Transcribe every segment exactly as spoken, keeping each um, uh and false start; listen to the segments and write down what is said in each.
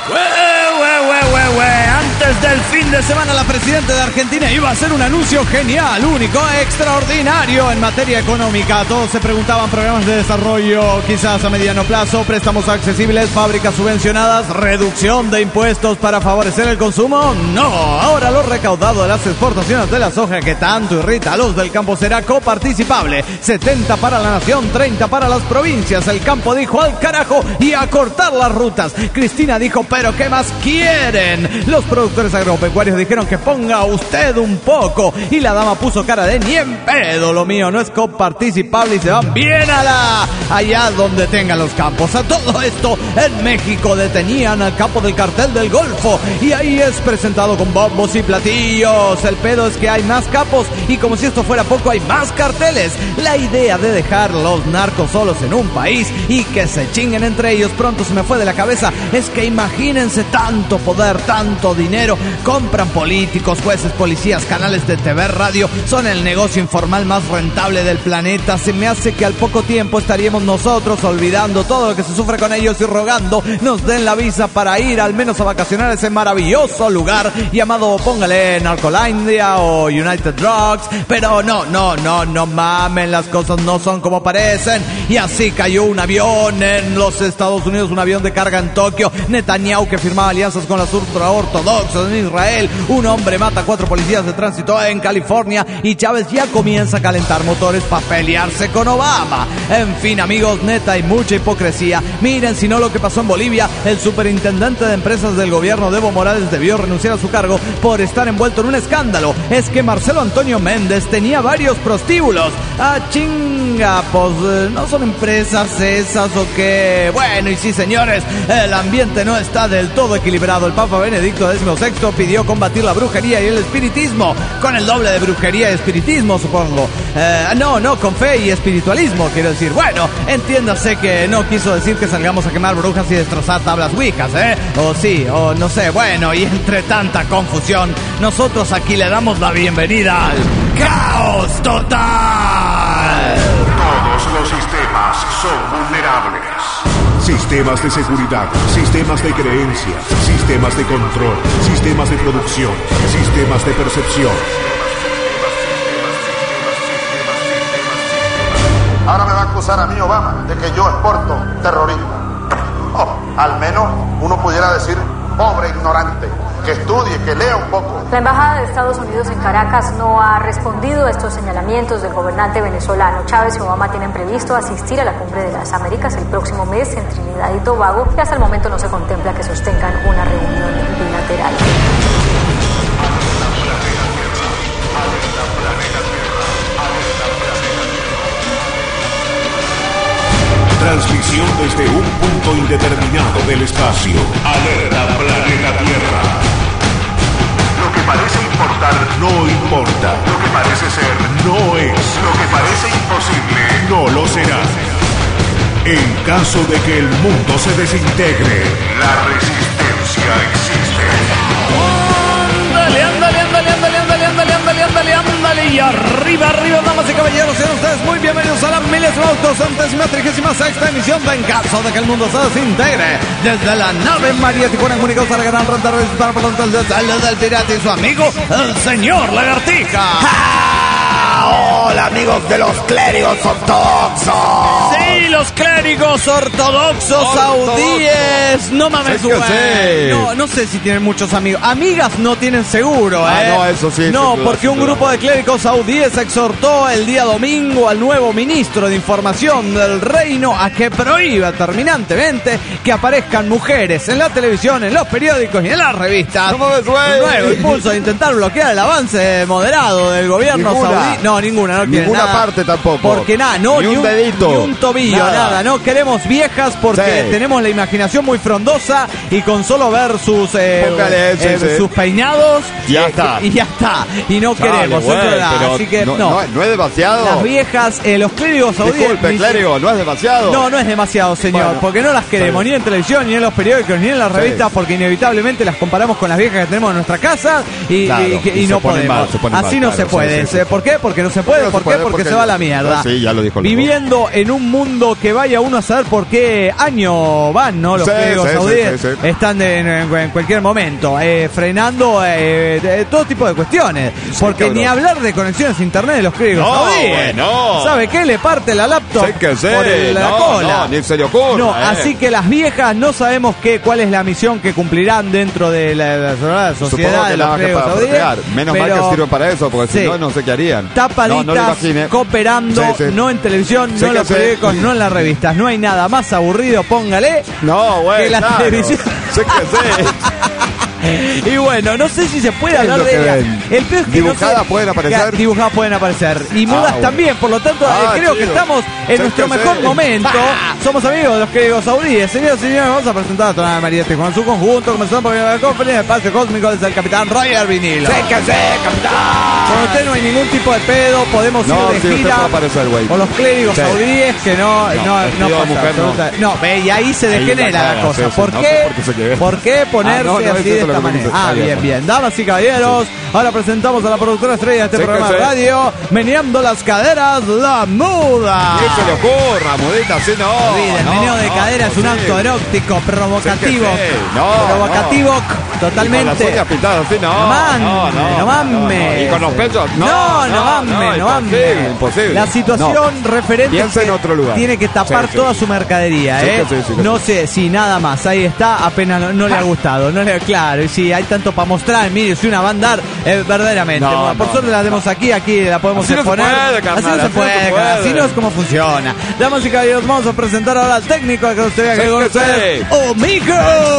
Antes del fin de semana, la presidenta de Argentina iba a hacer un anuncio genial, único, extraordinario en materia económica. Todos se preguntaban: programas de desarrollo quizás a mediano plazo, préstamos accesibles, fábricas subvencionadas, reducción de impuestos para favorecer el consumo. No, ahora lo recaudado de las exportaciones de la soja que tanto irrita a los del campo será coparticipable. setenta para la nación, treinta para las provincias. El campo dijo al carajo y a cortar las rutas. Cristina dijo: pero ¿qué más quieren? Los productores agropecuarios dijeron que ponga usted un poco, y la dama puso cara de ni en pedo, lo mío no es coparticipable, y se van bien a la allá donde tengan los campos. A todo esto, en México detenían al capo del cartel del Golfo, y ahí es presentado con bombos y platillos. El pedo es que hay más capos, y como si esto fuera poco, hay más carteles. La idea de dejar los narcos solos en un país y que se chinguen entre ellos pronto se me fue de la cabeza. Es que imagínense tanto poder, tanto dinero, compran políticos, jueces, policías, canales de T V, radio, son el negocio informal más rentable del planeta. Se me hace que al poco tiempo estaríamos nosotros olvidando todo lo que se sufre con ellos y rogando nos den la visa para ir al menos a vacacionar a ese maravilloso lugar llamado, póngale, Narcolandia o United Drugs. Pero no, no, no, no mamen, las cosas no son como parecen. Y así cayó un avión en los Estados Unidos, un avión de carga en Tokio. Netanyahu, que firmaba alianzas con las ultraortodoxas en Israel. Un hombre mata a cuatro policías de tránsito en California, y Chávez ya comienza a calentar motores para pelearse con Obama. En fin, amigos, neta, hay mucha hipocresía. Miren, si no, lo que pasó en Bolivia. El superintendente de empresas del gobierno, Evo Morales, debió renunciar a su cargo por estar envuelto en un escándalo. Es que Marcelo Antonio Méndez tenía varios prostíbulos. Ah, chinga, pues eh, no son empresas esas o qué. Bueno, y sí, señores, el ambiente no está del todo equilibrado. El Papa Benedicto decimosexto pidió combatir la brujería y el espiritismo, con el doble de brujería y espiritismo, supongo. Eh, no, no, con fe y espiritualismo, quiero decir. Bueno, entiéndase que no quiso decir que salgamos a quemar brujas y destrozar tablas wicas, ¿eh? O sí, o no sé. Bueno, y entre tanta confusión, nosotros aquí le damos la bienvenida al caos total. Todos los sistemas son vulnerables. Sistemas de seguridad, sistemas de creencias, sistemas de control, sistemas de producción, sistemas de percepción. Ahora me va a acusar a mí Obama de que yo exporto terrorismo. Oh, al menos uno pudiera decir: pobre ignorante, que estudie, que lea un poco. La Embajada de Estados Unidos en Caracas no ha respondido a estos señalamientos del gobernante venezolano. Chávez y Obama tienen previsto asistir a la Cumbre de las Américas el próximo mes en Trinidad y Tobago, y hasta el momento no se contempla que sostengan una reunión bilateral. Transmisión desde un punto indeterminado del espacio. Alerta Planeta Tierra. Lo que parece importar no importa. Lo que parece ser no es. Lo que parece imposible no lo será. En caso de que el mundo se desintegre, la resistencia existe. Ándale, ándale, ándale, ándale, ándale, ándale, ándale, ándale, ándale, y arriba, arriba, damas y caballeros, sean ustedes muy bienvenidos a la milésima autocentésima trigésima sexta emisión de En Caso de que el Mundo se Desintegre, desde la nave María Tijuana, comunicados a la gran ronda para por tanto el del pirata y su amigo, el señor Lagartija. Hola, amigos de los clérigos ortodoxos. Sí, los clérigos ortodoxos, ortodoxos. saudíes. No mames, güey. Sí. No, no sé si tienen muchos amigos. Amigas no tienen seguro, ¿eh? Ah, no, eso sí. No, porque un grupo de clérigos saudíes exhortó el día domingo al nuevo ministro de Información del reino a que prohíba terminantemente que aparezcan mujeres en la televisión, en los periódicos y en las revistas. ¿Cómo ves, güey? Un nuevo impulso de intentar bloquear el avance moderado del gobierno Ninguna. saudí. No, ninguna, no quiere Ninguna nada. parte tampoco. Porque nada, no, ni, ni un dedito. Ni un tobillo, nada. nada. No queremos viejas porque sí. tenemos la imaginación muy frondosa y con solo ver sus eh, Póngale, sí, eh, sí. sus peinados ya eh, está. Y ya está. Y no Chale, queremos. güey, eso nada. Así que no, no. no. No es demasiado. Las viejas, eh, los clérigos saudíes. Disculpe, clérigo, no es demasiado. No, no es demasiado, señor. Bueno, porque no las queremos ni en televisión, ni en los periódicos, ni en las revistas, sí. porque inevitablemente las comparamos con las viejas que tenemos en nuestra casa y, claro, y, y, y no se ponen podemos. mal, se ponen Así mal, no claro, se puede. sí, sí, sí. ¿Por qué? Porque no se puede. No se ¿Por qué? puede, Porque, porque se va a la mierda. Ah, sí, ya lo dijo el Viviendo en un mundo que vaya uno a saber por qué año van, ¿no? Los Sí, clérigos sí, saudíes sí, sí, sí. están de- en, en- en cualquier momento eh, frenando eh, de- todo tipo de cuestiones. Porque cabrón. ni hablar de conexiones a internet de los clérigos No, saudíes. bueno. ¿Sabe qué? Le parte la laptop Sí que sí. por el- la No, cola. no, ni se le ocurra, No, eh. así que las viejas no sabemos qué, cuál es la misión que cumplirán dentro de la, la- la Supongo sociedad que de nada los más que clérigos para saudíes. procrear. Menos mal pero que sirven para eso, porque sí. si no, no sé qué harían. Tapaditas, No, no lo imagine. cooperando, Sí, sí. no en televisión, Sí no en que los sí. periódicos, no en las revistas. No hay nada más aburrido, póngale. No, güey. que la claro. televisión. Sí que sí. Y bueno, no sé si se puede ¿Qué es hablar lo de que ella. ven? El peor es que ¿Dibujadas no sé- pueden aparecer? Ya, dibujadas pueden aparecer. Y mudas bueno. también, por lo tanto, Ah, eh, creo que chido. estamos en Sí nuestro que mejor sí. momento. Somos amigos de los clérigos saudíes. Señoras y señores, vamos a presentar a Tonada María Este con su conjunto. Comenzando por la conferencia de espacio cósmico desde el capitán Roger Vinilo. Sí que sí, capitán. Con usted no hay ningún tipo de pedo, podemos No, ir de sí, usted gira puede aparecer, güey. con los clérigos Sí. saudíes que no, no, no, vestido de pasa mujer, no. absoluta- no, ve, y ahí se Ahí degenera la la caga, cosa. sí, sí, ¿Por no qué? sé por qué se quede. ¿Por qué ponerse Ah, no, no, así eso de es lo esta que me manera? dice. Ah, Está bien, bien, bien. Damas y caballeros, ahora presentamos a la productora estrella de este Sí, programa que de sí. radio, meneando las caderas, la muda. ¿Qué se le ocurra, mudita? Así no. Olvide, el no, meneo de no, cadera es un sí. acto erótico, provocativo. Sí que sí. No, provocativo Y con las totalmente. uñas pintadas, sí, no. No mames, no, no no, mames. Y con los pechos, no. No, no mames, no mames. Imposible, imposible. La situación No. referente Piensa es que en otro lugar. tiene que tapar Sí, sí. toda su mercadería, Sí, ¿eh? que sí, sí, que no sí. sé, si nada más, ahí está, apenas no, no le ha gustado, no le, claro, y si hay tanto para mostrar, mire, si una va a andar, eh, verdaderamente, No, bueno, por no, suerte la tenemos aquí, aquí la podemos Así no se exponer. puede, carnal, así no se así no puede, se carnal, puede. así no es como funciona. Damas y caballeros, vamos a presentar ahora al técnico que usted vea Sí, que que conocer, sí. Omico.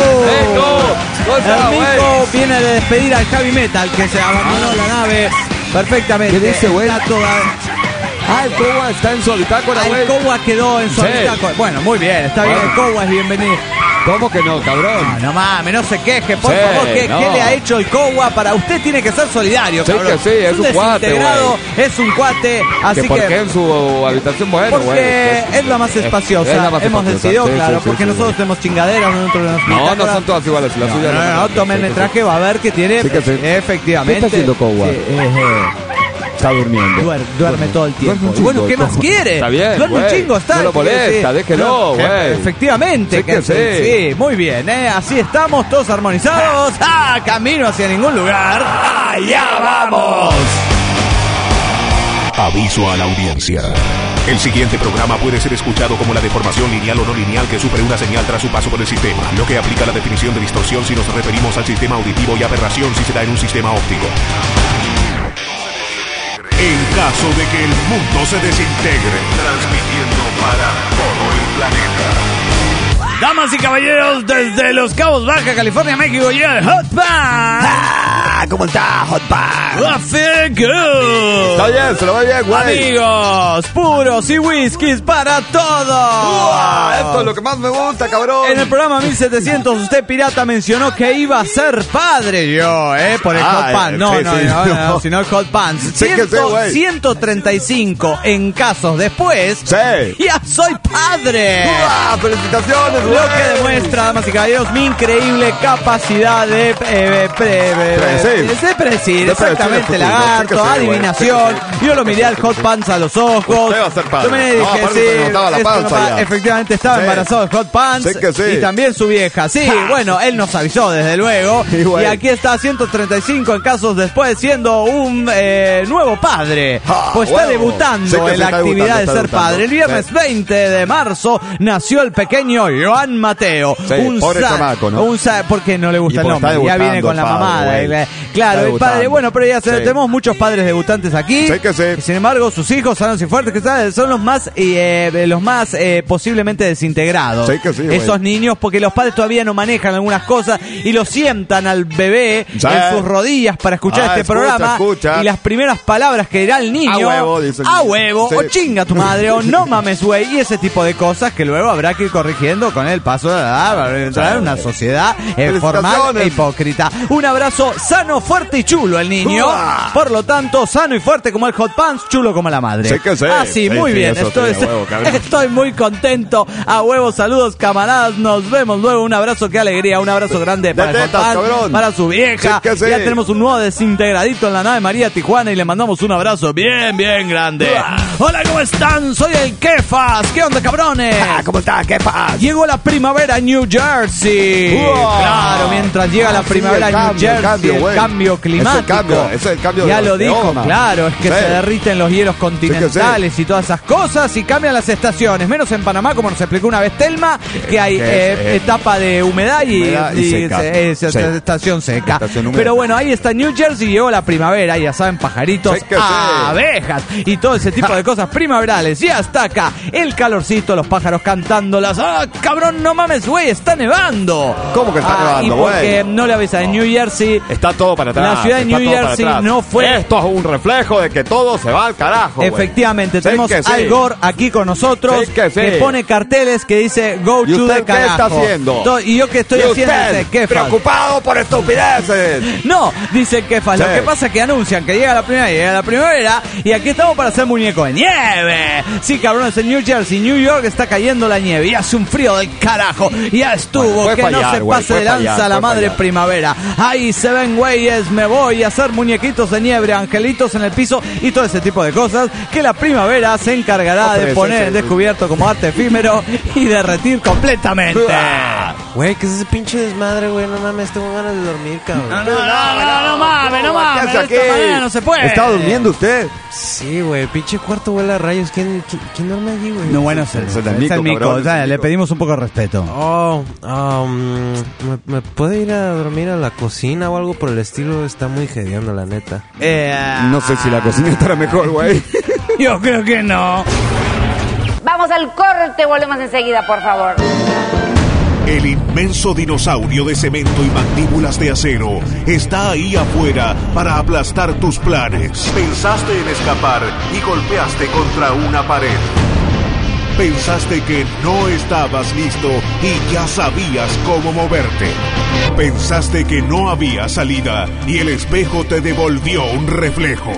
Nico, cosa, El Mico viene de despedir al Javi Metal, que se abandonó la nave perfectamente. ¿Qué dice, güey? Está toda- Ah, el Coba está en su bitácora, El güey. Cowa quedó en su Sí. habitáculo. Bueno, muy bien, está bien. Bueno. El Cowa es bienvenido. ¿Cómo que no, cabrón? No, no mames, no se queje, por Sí, favor. ¿Qué, no. qué le ha hecho el Cowa para usted? Tiene que ser solidario, Sí cabrón. que sí, es un cuate, desintegrado, güey. es un cuate, así ¿Que ¿Por que... qué en su habitación, bueno, güey? Porque es la más espaciosa, es la más hemos espaciosa, decidido, sí, claro, sí, sí, porque sí, nosotros sí. tenemos chingaderas dentro de nuestra No, no bitácora. son todas iguales, la No, suya no, no, no, tomen el traje, va a ver que tiene, Sí que sí. efectivamente. ¿Qué está haciendo Cowa? Sí, eh, eh, Está durmiendo. Duer- duerme todo el tiempo. Duerme un Y bueno, chingo, ¿qué más Cowa. quiere? Está bien, Duerme un güey. chingo, está. No lo molesta, déjelo, No, güey. Efectivamente. Sí que sí. sí, muy bien, ¿eh? Así estamos, todos armonizados. ¡Ah! Camino hacia ningún lugar. ¡Allá vamos! Aviso a la audiencia. El siguiente programa puede ser escuchado como la deformación lineal o no lineal que sufre una señal tras su paso por el sistema, lo que aplica la definición de distorsión si nos referimos al sistema auditivo y aberración si se da en un sistema óptico. En caso de que el mundo se desintegre, transmitiendo para todo el planeta. Damas y caballeros, desde Los Cabos, Baja California, México, llega el Hot Pan. Ah, ¿cómo está, Hot Pan? I feel good. Está bien, se lo ve bien, güey. Amigos, puros y whiskies para todos. Uah, esto es lo que más me gusta, cabrón. En el programa mil setecientos, usted, pirata, mencionó que iba a ser padre. Yo, ¿eh? Por el Ah, Hot Pan. eh, No, sí, no, sí, no, no, no. no, sino el Hot Pan. Sí que sí, güey. ciento treinta y cinco en casos después. Sí. ¡Ya soy padre! Uah, felicitaciones, güey. Lo que demuestra, damas y caballeros, mi increíble capacidad de, eh, pre- pre- Predecir. de predecir, De exactamente, predecir el futuro. lagarto, Sí que sí, güey. adivinación. Sí que sí. Yo lo miré al Hot Pants a los ojos. Usted va a ser padre. Yo me No, dije, aparte sí, se le notaba la esto panza no pa- ya. efectivamente estaba Sí. embarazado el Hot Pants. Sí que sí. Y también su vieja. Sí, bueno, él nos avisó, desde luego. Sí, güey. Y aquí está ciento treinta y cinco en casos después, siendo un eh, nuevo padre. Ah, Pues está huevo. debutando Sí que en sí, la está actividad debutando, de está ser debutando. padre. El viernes Sí. veinte de marzo nació el pequeño Joan Mateo. Sí, pobre chamaco, ¿no? Un sa- porque no le gusta Y el porque nombre. está Ya viene debutando con la el padre, mamada. güey. eh, Está Claro, el debutando. padre. Bueno, pero ya se- Sí. tenemos muchos padres debutantes aquí. Sí que sí. Y sin embargo, sus hijos, sanos y fuertes, que saben, son los más, eh, los más eh, posiblemente desintegrados. Sí que sí, güey. Esos niños, porque los padres todavía no manejan algunas cosas y lo sientan al bebé Sí. en sus rodillas para escuchar Ah, este escucha, programa. escucha. Y las primeras palabras que dirá el niño. A huevo, dice el A niño. huevo, Sí. o chinga tu madre, o no mames, güey. Y ese tipo de cosas que luego habrá que ir corrigiendo con el paso de la edad para entrar en una sociedad eh, formal e hipócrita. Un abrazo sano sano, fuerte y chulo el niño. Uah. Por lo tanto, sano y fuerte como el Hot Pants, chulo como la madre. Sí que sí. Ah, sí, Sí, muy sí, bien. eso Estoy, sí, a huevo, cabrón. estoy muy contento. A huevo, saludos, camaradas. Nos vemos luego. Un abrazo, qué alegría. Un abrazo grande para De el Hot tetas, Pants, cabrón. para su vieja. Sí que sí. Ya tenemos un nuevo desintegradito en la nave María Tijuana y le mandamos un abrazo bien, bien grande. Hola, ¿cómo están? Soy el Kefas. ¿Qué onda, cabrones? Ah, ¿cómo está? ¿Qué pasa? Llegó la primavera en New Jersey. Wow. Claro, mientras llega la Sí, primavera el en New cambio, el Jersey, cambio, el güey. cambio climático. Es el cambio, es el cambio ya de lo los dijo, biomas. claro, es que Sí. se derriten los hielos continentales y todas esas cosas y cambian las estaciones, menos en Panamá, como nos explicó una vez Telma, que hay que eh, es, eh, etapa de humedad y, humedad y y seca. se- es- Sí. estación seca. Estación húmeda. Pero bueno, ahí está New Jersey, llegó la primavera, y ya saben, pajaritos, Sí que sí. abejas y todo ese tipo de cosas primaverales. Ya está acá el calorcito, los pájaros cantándolas. ¡Ah, cabrón, no mames, güey! ¡Está nevando! ¿Cómo que está Ah, nevando, y porque güey? no le avisa, en New Jersey Está todo para atrás. La ciudad de está New todo para Jersey atrás. no fue- Esto es un reflejo de que todo se va al carajo, güey. efectivamente, Sí tenemos que sí. Al Gore aquí con nosotros, Sí que sí. pone carteles que dice Go ¿Y to usted the qué carajo. está haciendo? To- Y yo qué estoy ¿Y haciendo, usted, dice Kefas. preocupado por estupideces? No, dice Kefas, Sí. lo que pasa es que anuncian que llega la primavera, llega la primavera y aquí estamos para hacer muñeco de nieve. Sí, cabrones, en New Jersey, New York está cayendo la nieve y hace un frío del carajo. Ya estuvo, Bueno, puede que no fallar, se güey, pase puede de lanza fallar, la puede madre fallar. primavera. Ahí se ven, güeyes, me voy a hacer muñequitos de nieve, angelitos en el piso y todo ese tipo de cosas que la primavera se encargará No, de pero poner ese- ese- descubierto como arte efímero y derretir completamente. Güey, ¿qué es ese pinche desmadre, güey? No mames, tengo ganas de dormir, cabrón. No, no, no, no mames, no ¿Qué mames, hace de aquí? esta manera no se puede. ¿Está durmiendo usted? Sí, güey, pinche cuarto huele a rayos. ¿Quién, quién, quién duerme allí, güey? No, bueno, es el, Es el es Nico, el Mico, cabrón, o sea, es el le Mico. pedimos un poco de respeto. Oh, um, ¿me, ¿me puede ir a dormir a la cocina o algo por el estilo? Está muy hediondo, la neta. Eh, No sé si la cocina estará mejor, güey. Yo creo que no. Vamos al corte, volvemos enseguida, por favor. El inmenso dinosaurio de cemento y mandíbulas de acero está ahí afuera para aplastar tus planes. Pensaste en escapar y golpeaste contra una pared. Pensaste que no estabas listo y ya sabías cómo moverte. Pensaste que no había salida y el espejo te devolvió un reflejo.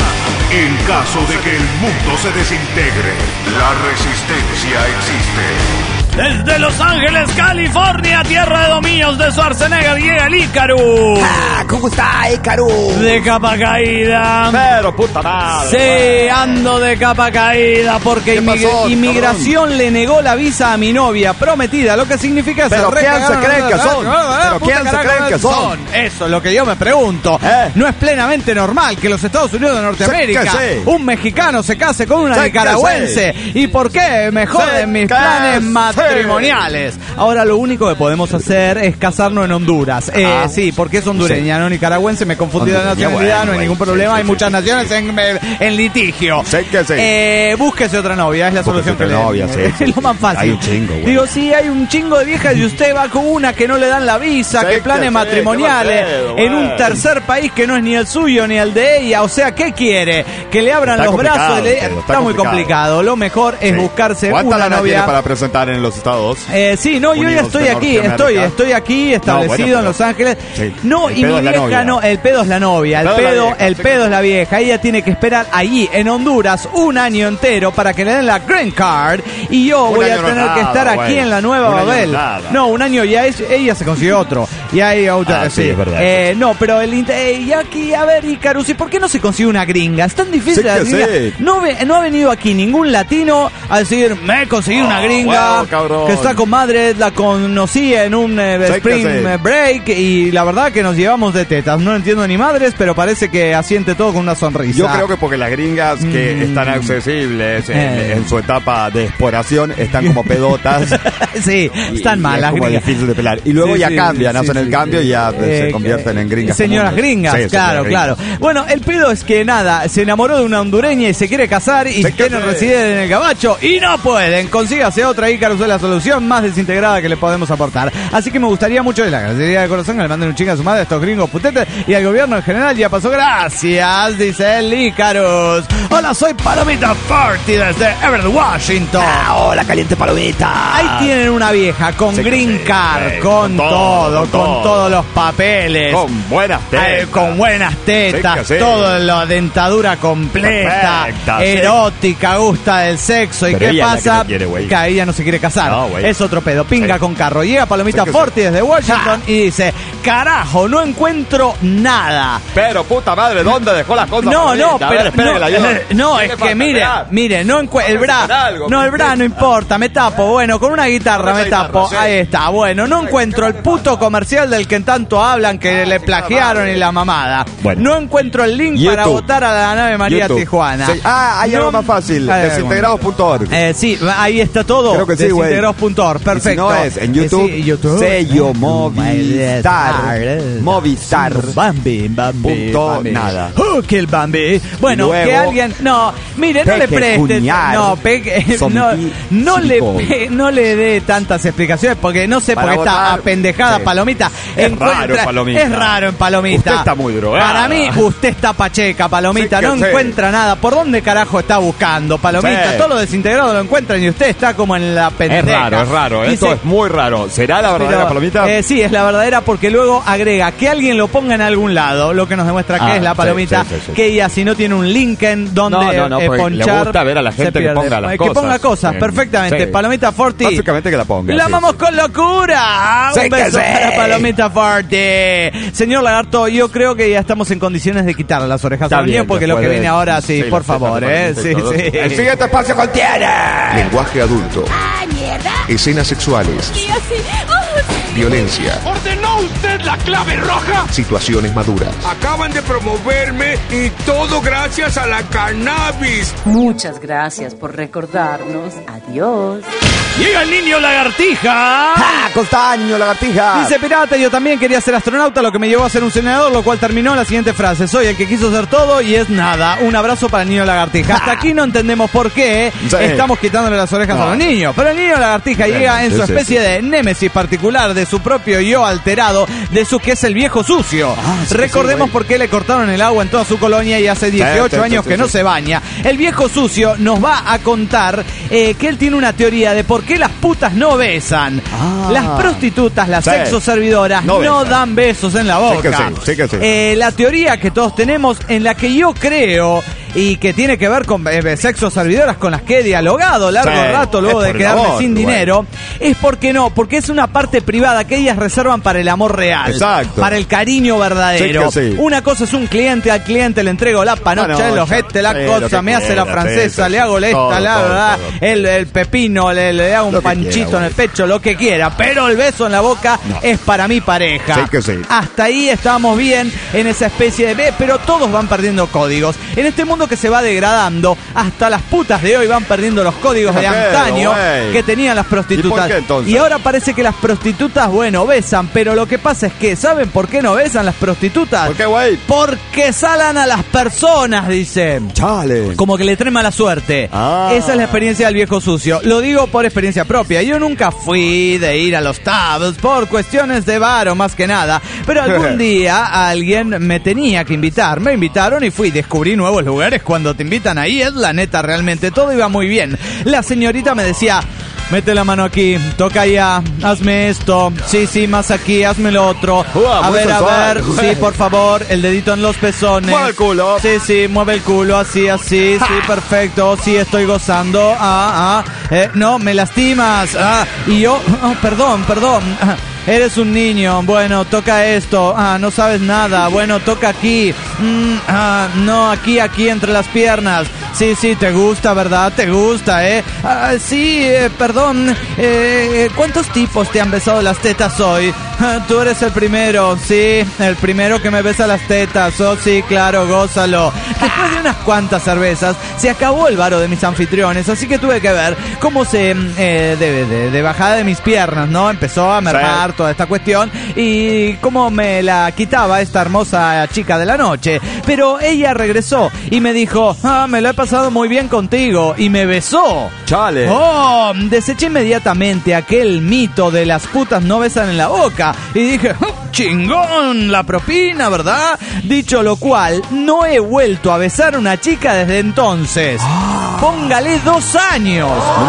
En caso de que el mundo se desintegre, la resistencia existe. Desde Los Ángeles, California, tierra de dominios de Schwarzenegger, llega el Icarus. Ah, ¿cómo está, Ícaro? De capa caída. Pero puta madre. Sí, ando de capa caída porque ¿Qué inmig- pasó, inmigración le negó la visa a mi novia prometida, lo que significa Pero ser ¿quién se creen que son? Pero Puta ¿quién se carajo, creen que son? Eso es lo que yo me pregunto. ¿Eh? No es plenamente normal que los Estados Unidos de Norteamérica, Sí que sí. un mexicano se case con una Sí que nicaragüense. ¿Y por qué me joden Sí mis que planes sí. matrimoniales? Ahora lo único que podemos hacer es casarnos en Honduras. Eh, Ah. sí, porque es hondureña, no nicaragüense. Me confundí de Hondureña, nacionalidad, bueno, no hay bueno, ningún sí, problema. sí, Hay sí, muchas sí. naciones en, en litigio. Sí que sí. Eh, búsquese otra novia, es la Búsquese solución que otra le novia, sí, sí, Es lo más sí. fácil. Hay un chingo, güey. Digo, sí, hay un chingo de viejas y usted va con una que no le dan la visa, Sí que que planes sí, matrimoniales qué mal pedo, en un güey. tercer país que no es ni el suyo ni el de ella. O sea, ¿qué quiere? Que le abran Está los brazos. complicado, le- Pedro, Está, está muy complicado. complicado. Lo mejor es Sí. buscarse ¿Cuánta una lana novia. tiene para presentar en los Estados? Eh, sí, no, yo ya Unidos estoy de aquí, Norteamérica? estoy, estoy aquí establecido No, bueno, en Los Ángeles. Sí. No, El y pedo mi es la vieja novia. no, el pedo es la novia, el El pedo es la pedo, vieja, el sí pedo que- es la vieja. Ella tiene que esperar allí en Honduras un año entero para que le den la green card y yo Un voy a año no es tener que nada, estar aquí güey. en la Nueva Un año no es Babel. nada. No, un año ya es, ella se consiguió otro. Y hay otra, Ah, sí, es verdad. Eh, no, pero el int- eh, y aquí, a ver, Icarus, ¿y por qué no se consigue una gringa? Es tan difícil Sí la que gringa. sí. No, ve- no ha venido aquí ningún latino a decir, me conseguí una Oh, gringa huevo, cabrón. que está con madre, la conocí en un eh, Sí que spring sí. eh, break y la verdad que nos llevamos de tetas. No entiendo ni madres, pero parece que asiente todo con una sonrisa. Yo creo que porque las gringas que Mm. están accesibles en, Eh. en su etapa de exploración están como pedotas. sí, y- están y mal es las como gringas. difícil de pelar. Y luego Sí, ya sí, cambian, sí, hacen sí, el sí. cambio y ya Eh, se convierten en gringas. Señoras comunes. gringas, Sí, claro, señoras claro. gringas. Bueno, el pedo es que nada, se enamoró de una hondureña y se quiere casar y Sí que quieren sí. residir en el Gabacho y no pueden. Consígase otra Ícarus de la la solución más desintegrada que le podemos aportar. Así que me gustaría mucho, de la agradecería de corazón, que le manden un chinga a su madre a estos gringos putetes y al gobierno en general. Ya pasó, gracias, dice el Icarus. Hola, soy Palomita Forti desde Everett, Washington. Ah, hola, caliente palomita. Ahí tienen una vieja con Sí, green sí, card, sí, con, con todo, todo, con, con todo. todos los papeles. Con buenas tetas. Eh, con buenas tetas, Sí que sí. toda la dentadura completa, Perfecta, sí. erótica, gusta del sexo. ¿Y Pero qué ella es la que pasa? no quiere, güey. Que ella no se quiere casar. No, güey. Es otro pedo. Pinga Sí. con carro. Llega Palomita Sí que Forti sí. desde Washington y dice: carajo, no encuentro nada. Pero, puta madre, ¿dónde dejó las cosas? No, Palomita? no, A ver, pero espere no, que la ayude. no, ¿Qué es le que falta? mire, Esperá. mire, no encue- el bra, hacer algo, no, el porque- bra no importa, me tapo, bueno, con una guitarra Con me una tapo, guitarra, sí. ahí está, bueno, no encuentro el puto comercial del que tanto hablan que le plagiaron y la mamada. Bueno. No encuentro el link para YouTube. votar a la nave María YouTube. Tijuana. Sí. Ah, hay No- algo más fácil. Hay algo desintegrados punto org. Eh, sí, ahí está todo. Creo que sí, güey. desintegrados punto org, perfecto. Y si no es en YouTube, Eh, sí, YouTube. sello Movistar. Movistar. Bambi, Bambi, Punto Bambi. nada. Oh, que el Bambi. Bueno, Y luego, que alguien. No, mire, no le peque, preste. cuñar, No, peque, no, zombie, no, le, silicón. pe- no le dé tantas explicaciones porque no sé por Para qué está votar. apendejada Sí. Palomita. Es raro en Palomita. Es raro en Palomita. Usted está muy drogada. Para mí, usted está pacheca, Palomita. Sí que no sí. encuentra nada. ¿Por dónde carajo está buscando, Palomita? Sí. Todo lo desintegrado lo encuentran y usted está como en la pendeja. Es raro, es raro. Esto Dice, es muy raro. ¿Será la verdadera pero, palomita? eh, sí, es la verdadera porque luego agrega que alguien lo ponga en algún lado, lo que nos demuestra que Ah, es la sí, palomita, sí, sí, sí. que ella si no tiene un link en donde No, no, no, eh, porque le ponchar, gusta ver a la se gente que pierde. ponga las Eh, cosas. Que ponga cosas, Eh, perfectamente. sí. Palomita Forti. Básicamente que la ponga. La sí, amamos sí. con locura. Sí Un que beso sí. para Palomita Forti. Señor Lagarto, yo creo que ya estamos en condiciones de quitarle las orejas Está a los niños bien, porque lo que después viene de- ahora, sí, sí, por la favor, fiesta eh. Sí, permanente y todo. sí. El siguiente espacio contiene Lenguaje adulto. ¡Ay, mierda! Escenas sexuales. Y así. ¡Oh! Violencia. ¿Ordenó usted la clave roja? Situaciones maduras. Acaban de promoverme y todo gracias a la cannabis. Muchas gracias por recordarnos. Adiós. Llega el niño lagartija. ¡Ah, costaño, lagartija! Dice Pirata, yo también quería ser astronauta, lo que me llevó a ser un senador, lo cual terminó en la siguiente frase: soy el que quiso ser todo y es nada. Un abrazo para el niño lagartija. Hasta aquí no entendemos por qué Sí. estamos quitándole las orejas No. a los niños. Pero el niño lagartija Sí, llega en sí, su sí, especie sí. de némesis particular, de su propio yo alterado, de su que es el viejo sucio. Ah, sí, Recordemos sí, güey. por qué le cortaron el agua en toda su colonia y hace dieciocho sí, sí, años sí, que sí. no se baña. El viejo sucio nos va a contar eh, que él tiene una teoría de por qué las putas no besan. Ah. Las prostitutas, las Sí. sexoservidoras No no, besan. dan besos en la Sí boca. que sí, sí que sí. Eh, la teoría que todos tenemos, en la que yo creo y que tiene que ver con eh, sexoservidoras con las que he dialogado largo Sí, rato luego es de por el quedarme amor, sin güey. dinero, es porque no, porque es una parte privada que ellas reservan para el amor real, Exacto. para el cariño verdadero. Sí que sí. Una cosa es un cliente, al cliente le entrego la panocha, Bueno, el ojete, la sí, cosa, lo que me hace la quiera, francesa, sí, le sí, hago la esta, todo, la todo, verdad, todo. el, el pepino, le, le hago un Lo que panchito quiera, en el güey. pecho, lo que quiera, pero el beso en la boca No. es para mi pareja. Sí que sí. Hasta ahí estamos bien en esa especie de B, pero todos van perdiendo códigos. En este mundo que se va degradando, hasta las putas de hoy van perdiendo los códigos de Pero, antaño güey. que tenían las prostitutas. ¿Y por qué, entonces? Y ahora parece que las prostitutas, bueno, besan, pero lo que pasa es que, ¿saben por qué no besan las prostitutas? ¿Por qué, güey? Porque salan a las personas, dicen. Chale. Como que le trae mala suerte. Ah. Esa es la experiencia del viejo sucio. Lo digo por experiencia propia. Yo nunca fui de ir a los tabs por cuestiones de varo más que nada. Pero algún día alguien me tenía que invitar. Me invitaron y fui. Descubrí nuevos lugares cuando te invitan ahí. Es la neta, realmente. Todo iba muy bien. La señorita me decía: mete la mano aquí, toca allá, hazme esto, sí, sí, más aquí, hazme lo otro. Uah, A muy ver, a sensual, ver, güey. sí, por favor, el dedito en los pezones. Mueve el culo. Sí, sí, mueve el culo, así, así, sí, perfecto, sí, estoy gozando. Ah, ah, eh, no, me lastimas. Ah, y yo, oh, perdón, perdón. Ah, eres un niño, bueno, toca esto. Ah, no sabes nada, bueno, toca aquí. Mm, ah, no, aquí, aquí, entre las piernas. Sí, sí, te gusta, ¿verdad? Te gusta, ¿eh? Ah, sí, eh, perdón. Eh, ¿Cuántos tipos te han besado las tetas hoy? tú eres el primero, sí, el primero que me besa las tetas. Oh, sí, claro, gózalo. Después de unas cuantas cervezas, se acabó el varo de mis anfitriones, así que tuve que ver cómo se, eh, de, de, de bajada de mis piernas, ¿no? Empezó a mermar toda esta cuestión y cómo me la quitaba esta hermosa chica de la noche. Pero ella regresó y me dijo, ah, me lo he pasado muy bien contigo, y me besó. Chale. Oh, deseché inmediatamente aquel mito de las putas no besan en la boca y dije, chingón, la propina, ¿verdad? Dicho lo cual, no he vuelto a besar a una chica desde entonces. Póngale dos años.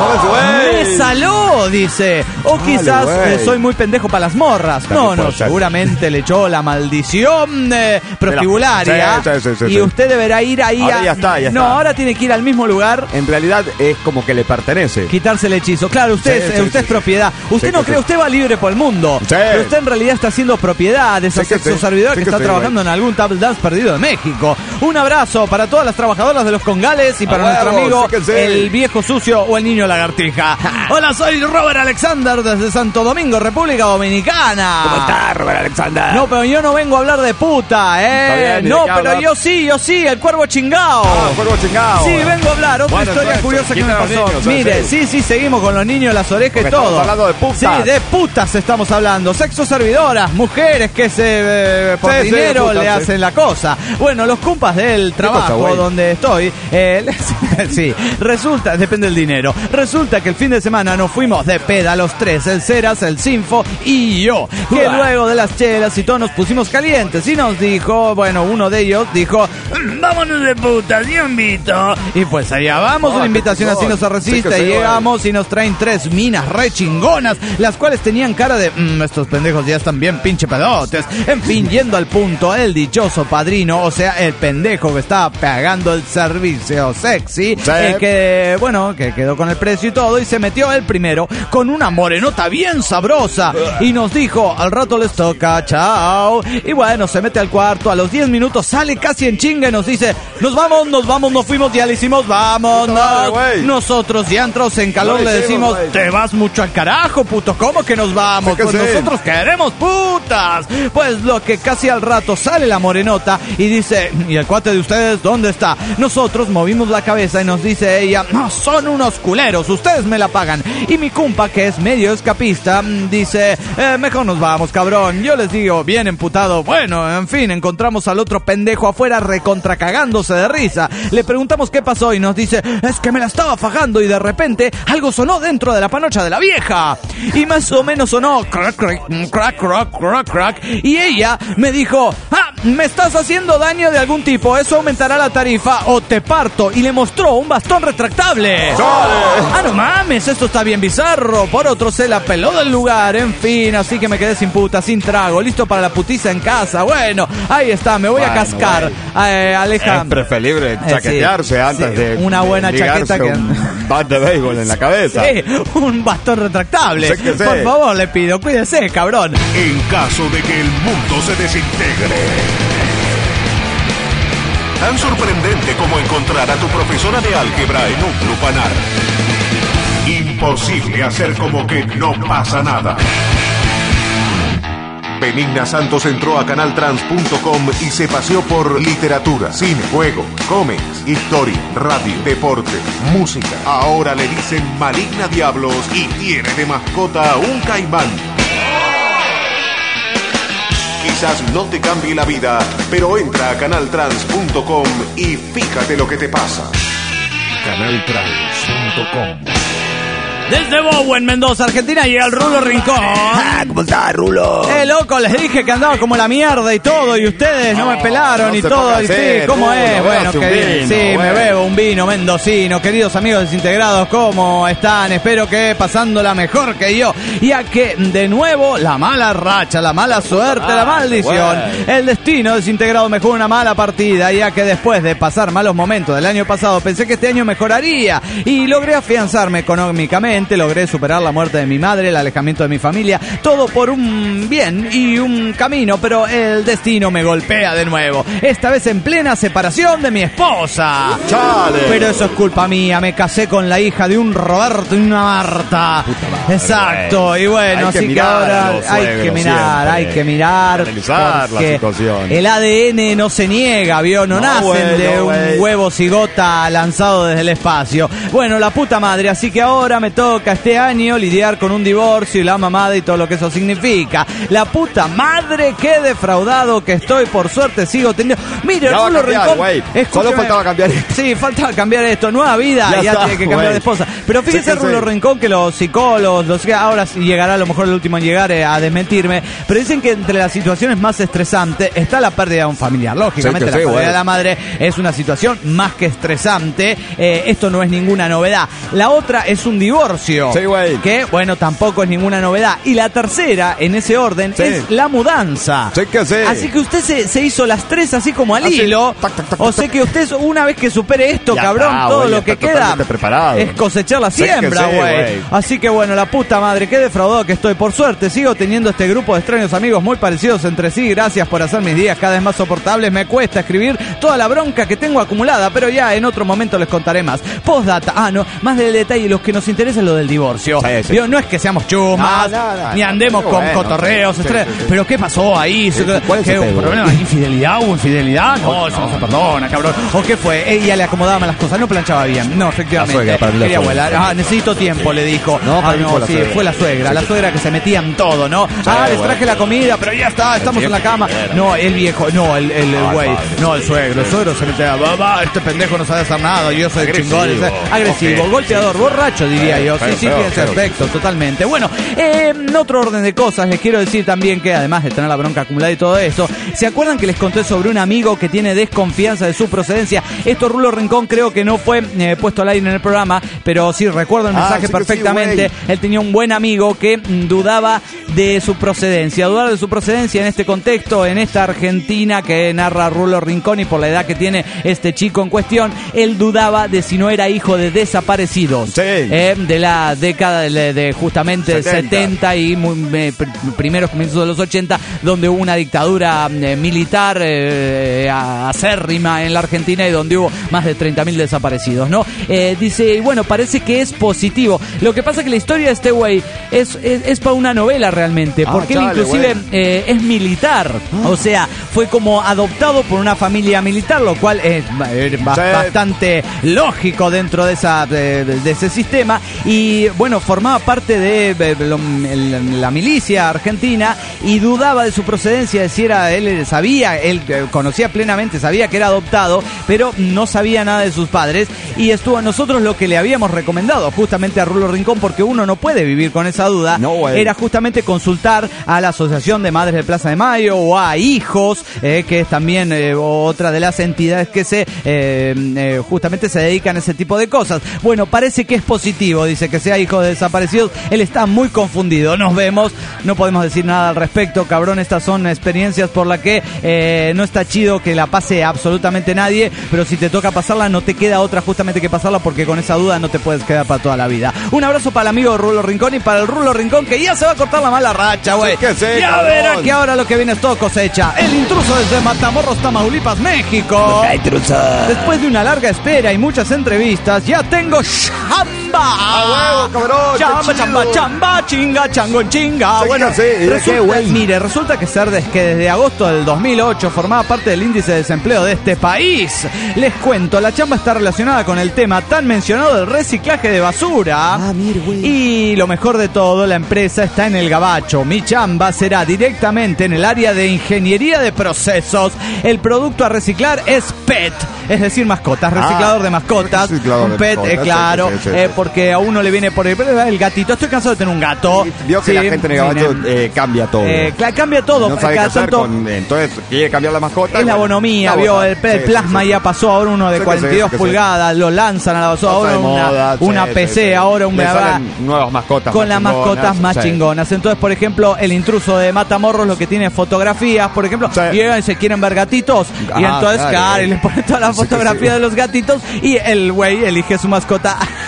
No, me saló, dice. O Dale, quizás eh, güey. soy muy pendejo para las morras. También No, no, puede ser. seguramente le echó la maldición eh, prostibularia. Sí, sí, sí, sí, y sí. usted deberá ir ahí Ahora a... ya está, ya no, está. ahora tiene que ir al mismo lugar. En realidad es como que le pertenece. Quitarse el hechizo. Claro, usted, Sí, es, sí, usted sí, es propiedad. Usted Sí, no que cree, sí. usted va libre por el mundo. Sí. Pero usted en realidad está siendo propiedad de esa Sí que sexo sí. servidora Sí que que está sí, trabajando güey. en algún table dance perdido de México. Un abrazo para todas las trabajadoras de los congales y para A nuestro huevo, amigo sí que sí. el viejo sucio o el niño lagartija. Hola, soy Robert Alexander desde Santo Domingo, República Dominicana. ¿Cómo está, Robert Alexander? No, pero yo no vengo a hablar de puta, ¿eh? Está bien, ¿y de no, qué pero hablas? yo sí, yo sí, el cuervo chingao. Ah, cuervo chingado. Sí, vengo a hablar. Otra Bueno, historia entonces, curiosa que me quiten a los pasó. niños, ¿eh? Mire, Sí. sí, sí, seguimos con los niños, las orejas Porque y todo. estamos hablando de putas. Sí, de putas estamos hablando. Sexo servidoras, mujeres que se eh, por Sí, sí, dinero putas, le sí. hacen la cosa. Bueno, los compas del trabajo güey? donde estoy, eh, sí, resulta, depende del dinero. Resulta que el fin de semana nos fuimos de peda los tres, el Ceras, el Sinfo y yo. Que Uah. luego de las chelas y todo nos pusimos calientes y nos dijo, bueno, uno de ellos dijo, vámonos de putas, yo invito. Y pues allá vamos, Oh, una qué invitación así chingón. no se resiste. Sí que sí, Llegamos y nos traen tres minas re chingonas, las cuales tenían cara de, mmm, estos pendejos ya están bien pinche pedotes. En fin, yendo al punto, el dichoso padrino, o sea, el pendejo que estaba pagando el servicio sexy, Sí. el que, bueno, que quedó con el precio y todo, y se metió el primero con una morenota bien sabrosa y nos dijo, al rato les toca, chao. Y bueno, se mete al cuarto, a los diez minutos sale casi en chinga y nos dice, nos vamos, nos vamos, nos fuimos, ya le hicimos, vamos, Puta madre, no. güey. Nosotros ya entrados en calor No le le decimos, hicimos, güey. te vas mucho al carajo, puto, ¿cómo que nos vamos? Sí que Pues sí. nosotros queremos putas. Pues lo que casi al rato sale la morenota y dice, ¿y el cuate de ustedes dónde está? Nosotros movimos la cabeza y nos dice ella, no, son unos culeros, ustedes me la pagan. Y mi compa, que es medio escapista, mm, dice, eh, mejor nos vamos, cabrón. Yo les digo, bien emputado, bueno, en fin, encontramos al otro pendejo afuera recontracagándose de risa. Le preguntamos qué pasó y nos dice, es que me la estaba fajando y de repente algo sonó dentro de la panocha de la vieja. Y más o menos sonó crack, crack, crack, crack, crack, crack. Y ella me dijo, ah, me estás haciendo daño de algún tipo, eso aumentará la tarifa o te parto. Y le mostró un bastón retractable. Ah, no mames, esto está bien bizarro. Por otro se la peló del lugar, en fin, así que me quedé sin puta, sin trago, listo para la putiza en casa. Bueno, ahí está, me voy a Bueno, cascar. Eh, Aleja. Es preferible Eh, chaquetearse sí, antes sí, de una buena de ligarse chaqueta que- un bat de béisbol en la cabeza. Sí, un bastón retractable. Sí que sí. Por favor, le pido, cuídese, cabrón. En caso de que el mundo se desintegre. Tan sorprendente como encontrar a tu profesora de álgebra en un lupanar. Imposible hacer como que no pasa nada. Benigna Santos entró a canal trans punto com y se paseó por literatura, cine, juego, cómics, historia, radio, deporte, música. Ahora le dicen Maligna Diablos y tiene de mascota un caimán. Quizás no te cambie la vida, pero entra a canal trans punto com y fíjate lo que te pasa. canal trans punto com. Desde Bowen, Mendoza, Argentina, llega el Rulo Rincón. Ah, ¿cómo está, Rulo? Eh, loco, les dije que andaba como la mierda y todo, y ustedes no, No, me pelaron no y se todo. ponga Y sí, así, ¿cómo Rulo, es? Bueno, bébase un que vino, sí, me bueno. bebo un vino mendocino. Queridos amigos desintegrados, ¿cómo están? Espero que pasándola mejor que yo, ya que de nuevo la mala racha, la mala suerte, la maldición, el destino desintegrado me jugó una mala partida, ya que después de pasar malos momentos del año pasado pensé que este año mejoraría y logré afianzarme económicamente finalmente logré superar la muerte de mi madre, el alejamiento de mi familia, todo por un bien y un camino, pero el destino me golpea de nuevo, esta vez en plena separación de mi esposa. ¡Chale! Pero eso es culpa mía, me casé con la hija de un Roberto y una Marta. Madre, exacto, güey. Y bueno, hay que así que ahora hay que mirar, siempre. hay que mirar, analizar la situación. El A D N no se niega, ¿vio? No, no nacen wey, de no, un wey. huevo cigota lanzado desde el espacio. Bueno, la puta madre, así que ahora me toca este año lidiar con un divorcio y la mamada y todo lo que eso significa. La puta madre, qué defraudado que estoy, por suerte sigo teniendo... Mire, Rulo Rincón, solo faltaba cambiar esto. Sí, faltaba cambiar esto, nueva vida, ya, ya está, tiene que cambiar wey. de esposa. Pero fíjese, sí, Rulo sí. Rincón, que los psicólogos, los, ahora llegará a lo mejor el último en llegar eh, a desmentirme, pero dicen que entre las situaciones más estresantes está la pérdida de un familiar. Lógicamente, sí, la sí, pérdida wey. de la madre es una situación más que estresante. Eh, esto no es ninguna novedad. La otra es un divorcio, sí, que, bueno, tampoco es ninguna novedad. Y la tercera, en ese orden, sí. es la mudanza. Sí que sí. Así que usted se, se hizo las tres así como al así. hilo. Tac, tac, tac, o sea que usted, una vez que supere esto, ya cabrón, está, todo wey, lo que queda preparado. es cosechar la sí siembra, güey. Sí, así que, bueno, la puta madre, qué defraudado que estoy. Por suerte, sigo teniendo este grupo de extraños amigos muy parecidos entre sí. Gracias por hacer mis días cada vez más soportables. Me cuesta escribir toda la bronca que tengo acumulada, pero ya en otro momento les contaré más. Postdata, ah, no, más del detalle, los que nos interesa es lo del divorcio. Sí, sí. No es que seamos chumas, no, no, no, ni andemos no, con bueno, cotorreos, sí, sí, sí. pero ¿qué pasó ahí? Sí, ¿Cuál ¿Qué, un problema? ¿Infidelidad? ¿Hubo infidelidad? No, no, eso no se perdona, cabrón. ¿O qué fue? Ella le acomodaba mal las cosas, no planchaba bien. No, efectivamente. La suegra, para quería abuela. Ah, necesito tiempo, le dijo. No, ah, no, sí, suegra. fue la suegra, sí, la suegra que se metía en todo, ¿no? Sí, ah, les traje bueno. la comida, pero ya está, estamos en la cama. No, el viejo, no, el el güey, no, el suegro, el suegro se metía, va, este pendejo no sabe hacer nada, yo soy chingón, agresivo, okay. golpeador, borracho, diría yo. Sí, sí, tiene ese aspecto, totalmente. Bueno, eh, en otro orden de cosas, les quiero decir también que además de tener la bronca acumulada y todo eso, ¿se acuerdan que les conté sobre un amigo que tiene desconfianza de su procedencia? Esto, Rulo Rincón, creo que no fue eh, puesto al aire en el programa, pero sí recuerdo el mensaje ah, sí perfectamente. Sí, él tenía un buen amigo que mm, dudaba de su procedencia. Dudar de su procedencia en este contexto, en esta Argentina que narra Rulo Rincón, y por la edad que tiene este chico en cuestión, él dudaba de si no era hijo de desaparecidos. Sí. Eh, de la década de, de justamente setenta, setenta y muy, eh, pr- primeros comienzos de los ochenta, donde hubo una dictadura eh, militar eh, acérrima en la Argentina y donde hubo más de treinta mil desaparecidos, ¿no? Eh, dice, bueno, parece que es positivo. Lo que pasa es que la historia de este güey es, es, es para una novela realmente, porque ah, él chale, inclusive eh, es militar, ah. o sea, fue como adoptado por una familia militar, lo cual es eh, sí. bastante lógico dentro de, esa, de, de ese sistema, y bueno, formaba parte de, de, de lo, el, la milicia argentina, y dudaba de su procedencia, de si era, él sabía, él conocía plenamente, sabía que era adoptado, pero no sabía nada de sus padres, y estuvo a nosotros lo que le habíamos recomendado justamente a Rulo Rincón, porque uno no puede vivir con esa duda, no, era justamente consultar a la Asociación de Madres de Plaza de Mayo o a Hijos, eh, que es también eh, otra de las entidades que se eh, eh, justamente se dedican a ese tipo de cosas. Bueno, parece que es positivo, dice, que sea hijo de desaparecidos. Él está muy confundido. Nos vemos, no podemos decir nada al respecto, cabrón. Estas son experiencias por las que eh, no está chido que la pase absolutamente nadie, pero si te toca pasarla no te queda otra justamente que pasarla, porque con esa duda no te puedes quedar para toda la vida. Un abrazo para el amigo Rulo Rincón, y para el Rulo Rincón que ya se va a cortar la mala racha, güey. Sí, sí, ya cabrón. Verá que ahora lo que viene es todo cosecha. El intruso desde Matamoros, Tamaulipas, México. Después de una larga espera y muchas entrevistas, ya tengo chamba. ¡A huevo, cabrón! Chamba, chamba, chamba, chinga, chango, chinga. Sí, bueno, sí, resulta, mire, resulta que Cerdes, que desde agosto del dos mil ocho formaba parte del índice de desempleo de este país. Les cuento, la chamba está relacionada con el tema tan mencionado del reciclaje de basura. Ah, mire, güey. Y lo mejor de todo, la empresa está en el Gabacho. Mi chamba será directamente en el área de ingeniería de procesos. El producto a reciclar es P E T, es decir, mascotas, reciclador ah, de mascotas. Reciclador un P E T, mascotas, eh, claro, sí, sí, sí, eh, sí. porque a uno le viene por el, el gatito. Estoy cansado de tener un gato. Sí, vio que sí, la gente en el Gabacho eh, cambia todo. Eh, cambia todo. No sabe qué hacer tanto, con, entonces quiere cambiar la mascota. Es la bonomía, vio, el, el sí, plasma sí, sí. ya pasó, ahora uno de sí, cuarenta y dos sí, pulgadas, sí. lo lanzan a la basura, ahora una, moda, una sí, P C, sí, sí. ahora un bebé. Nuevas mascotas. Con las mascotas más sí. chingonas. Entonces, por ejemplo, el intruso de Matamoros lo que tiene fotografías, por ejemplo, sí. y ellos se quieren ver gatitos. Ah, y entonces, claro, claro, y le ponen todas las fotografías sí, sí. de los gatitos, y el güey elige su mascota a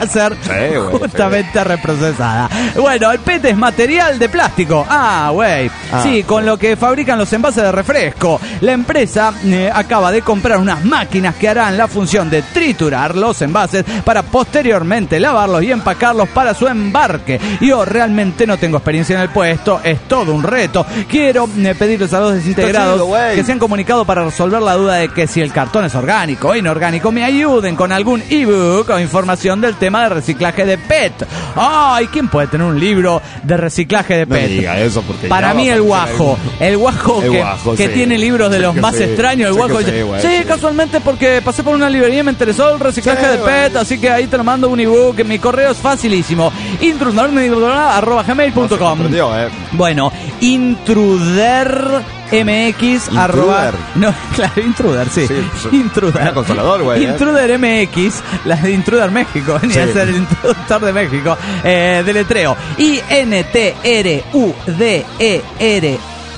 ser Sí, güey, justamente reprocesada. Bueno, el P E T es material de plástico. Ah, güey. Ah, sí, con lo que fabrican los envases de refresco. La empresa eh, acaba de comprar unas máquinas que harán la función de triturar los envases para posteriormente lavarlos y empacarlos para su embarque. Yo realmente no tengo experiencia en el puesto, es todo un reto. Quiero eh, pedirles a los desintegrados chido, que se han comunicado para resolver la duda de que si el cartón es orgánico o inorgánico, me ayuden con algún ebook o información del tema de reciclaje de P E T. Ay, ¿quién puede tener un libro de reciclaje de P E T? No diga eso porque para ya mí va a el aparecer guajo, algún- el guajo El que, guajo, que sí. tiene libros de Sé los que más sí. extraños, el Sé guajo que dice, sí, güey, sí, sí. casualmente porque pasé por una librería y me interesó el reciclaje Sí, de P E T, güey. así que ahí te lo mando un ebook, mi correo es facilísimo, intruder arroba gmail punto com. Comprendió, eh. Bueno, intruder mx arroba no, claro, intruder, sí, Sí, sí. intruder Era consolador, güey, eh. intruder mx, la de Intruder México, venía Sí. a ser el introductor de México, eh, deletreo I N T R U D E R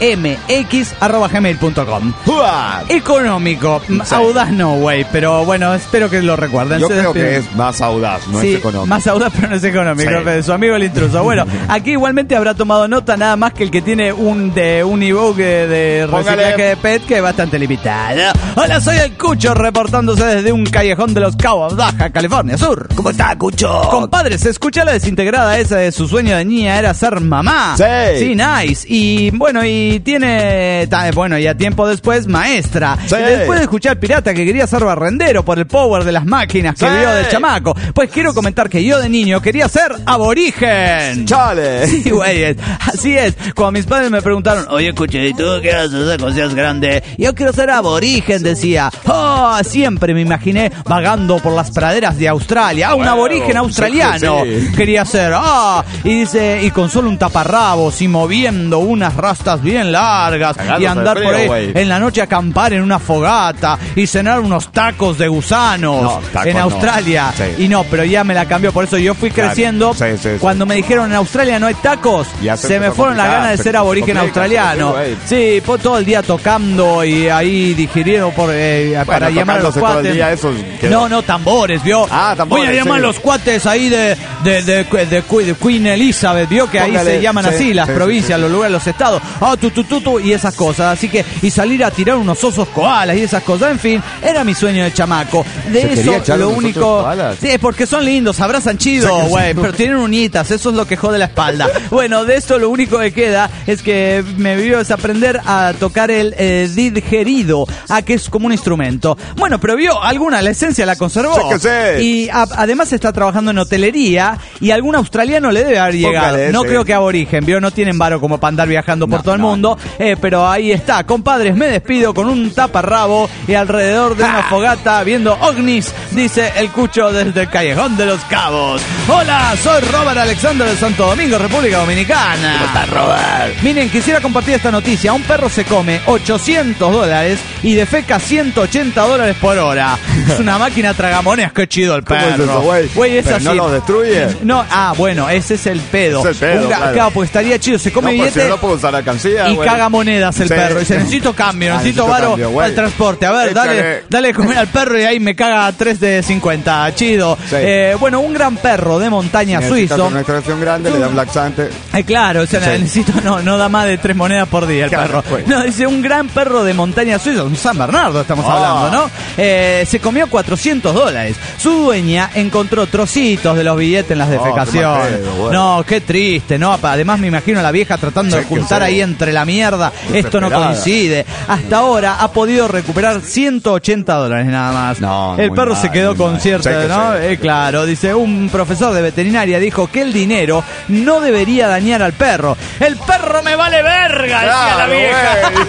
mx arroba gmail punto com. ¡Uah! Económico, Sí. audaz no, güey, pero bueno, espero que lo recuerden. Yo Se creo que despiden. es más audaz, no Sí, es económico. más audaz, pero no es económico. Sí. Pero su amigo el intruso. Bueno, aquí igualmente habrá tomado nota nada más que el que tiene un de un ebook de, de Póngale. reciclaje de P E T que es bastante limitado. Hola, soy el Cucho reportándose desde un callejón de los Cabos, Baja California Sur. ¿Cómo está, Cucho? Compadre, se escucha la desintegrada esa de su sueño de niña era ser mamá. Sí. Sí, nice. Y bueno, y tiene, ta- bueno, y a tiempo después, maestra. Sí. Y después de escuchar Pirata que quería ser barrendero por el power de las máquinas que Sí. vio de chamaco, pues quiero comentar que yo de niño quería ser aborigen. ¡Chale! Sí, güey, así es. Cuando mis padres me preguntaron, oye, Cucho, ¿y tú qué vas a hacer cuando seas grande? Yo quiero ser aborigen, decía. Oh, siempre me imaginé vagando por las praderas de Australia. Ah, un Bueno, aborigen australiano. sí que sí. Quería ser. Ah, y dice, y con solo un taparrabos y moviendo unas rastas bien largas Cagándose y andar de por frío, ahí güey. en la noche, acampar en una fogata y cenar unos tacos de gusanos No, tacos en no. Australia. Sí. Y no, pero ya me la cambió. Por eso yo fui Claro. creciendo. Sí, sí, sí. Cuando me dijeron en Australia no hay tacos, Ya se se me empezó a fueron las complicar, ganas de se- ser se aborigen complica, australiano. se complica, Sí, po- todo el día tocando y ahí digiriendo por, eh, para llamar a los tocándose todo el cuates. día, eso quedó. No, no, tambores, ¿vio? Ah, tambores, Voy a llamar sí. a los cuates ahí de, de, de, de- de Queen Elizabeth, ¿vio? Que ahí Póngale, se llaman sí, así, las sí, provincias, sí, sí. los lugares, los estados. Ah, tu, tu, tu, tu, y esas cosas. Así que, y salir a tirar unos osos koalas y esas cosas. En fin, era mi sueño de chamaco. De ¿Se quería eso, echar lo unos osos único. koalas? Sí, porque son lindos, abrazan chido, Sí, que sí. güey, pero tienen uñitas, eso es lo que jode la espalda. Bueno, de esto lo único que queda es que me vio desaprender a tocar el eh, didgerido, a que es como un instrumento. Bueno, pero vio, alguna, la esencia la conservó. Sí que sí. Y a- además está trabajando en hotelería y algún australiano le debe haber llegado. Póngale, No sí. creo que aborigen, vio, no tienen varo como para andar viajando por No, todo el no, mundo, eh, pero ahí está. Compadres, me despido con un taparrabo y alrededor de una fogata viendo ovnis, dice el Cucho desde el Callejón de los Cabos. Hola, soy Robert Alexander de Santo Domingo, República Dominicana. ¿Cómo estás, Robert? Miren, quisiera compartir esta noticia. Un perro se come ochocientos dólares y defeca ciento ochenta dólares por hora. Es una máquina tragamonedas, qué chido el ¿Cómo perro. es eso, güey? Güey, es ¿Pero así. no lo destruye? No, ah, bueno, ese es el pedo. Ese es el pedo, Un ga- claro. claro, porque estaría chido, se come No, pues, si billete no puedo usar alcancía, y güey. caga monedas el Sí. perro. Dice, necesito cambio, Ah, necesito necesito varo cambio, güey. al transporte. A ver, dale, Échale. dale de comer al perro y ahí me caga tres de cincuenta. Chido. Sí. Eh, bueno, un gran perro de montaña Necesita suizo. una extracción grande, le da un laxante. Ay, claro, o sea, Sí. necesito, no, no da más de tres monedas por día el Claro, perro. pues. No, dice un gran perro de montaña suiza, un San Bernardo estamos Ah. hablando, ¿no? Eh, se comió cuatrocientos dólares. Su dueña encontró trocitos de los billetes en las Oh, qué defecaciones. mal pedo, güey. No, qué triste, ¿no? Además me imagino a la vieja tratando Sí, de que juntar sí. ahí entre la mierda. Esto no Desesperada. coincide. Hasta ahora ha podido recuperar ciento ochenta dólares nada más. No, el muy perro mal, se quedó muy con mal. cierta, Sí que ¿no? sí. Eh, claro, dice un profesor de veterinaria dijo que el dinero no debería dañar al perro. El perro me vale verga, decía la Claro, vieja. güey.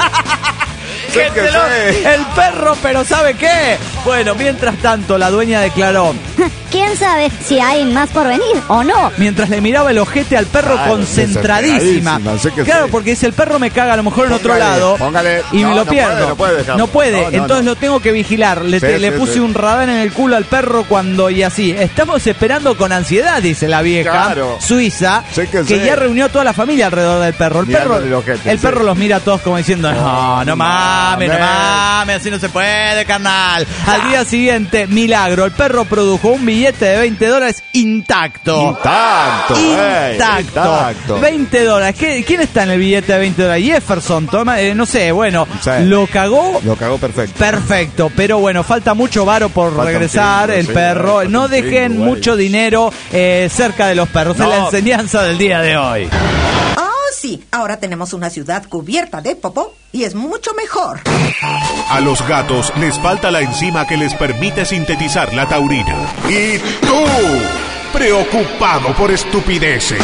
Sí Que que te lo- sí. El perro, pero ¿sabe qué? Bueno, mientras tanto, la dueña declaró, ¿Quién sabe si hay más por venir o no? mientras le miraba el ojete al perro Claro, concentradísima. desesperadísima, sé que Claro, sí. porque si el perro me caga a lo mejor en otro Póngale, lado póngale. y me No, lo no pierdo. puede, no puede dejarlo. No puede, No, no, entonces no. lo tengo que vigilar. Le, Sí, te- le sí, puse sí. un radar en el culo al perro cuando y así. Estamos esperando con ansiedad, dice la vieja Claro. suiza, Sí que que sí. ya reunió a toda la familia alrededor del perro. El perro, Mirándole el ojete, el sí. perro los mira a todos como diciendo, no, no más. mames, no mames, así no se puede, carnal. Al día siguiente, milagro, el perro produjo un billete de veinte dólares intacto. Intacto, ey, Intacto. intacto. veinte dólares. ¿Qué- ¿Quién está en el billete de veinte dólares? Jefferson, toma, eh, no sé, bueno, Sí. lo cagó. Lo cagó perfecto. Perfecto, pero bueno, falta mucho varo por Falta un regresar chingo, el sí, perro. falta No un dejen chingo, mucho güey. dinero eh, cerca de los perros. Es No. la enseñanza del día de hoy. Oh, sí, ahora tenemos una ciudad cubierta de popó y es mucho mejor. A los gatos les falta la enzima que les permite sintetizar la taurina. Y tú, preocupado por estupideces.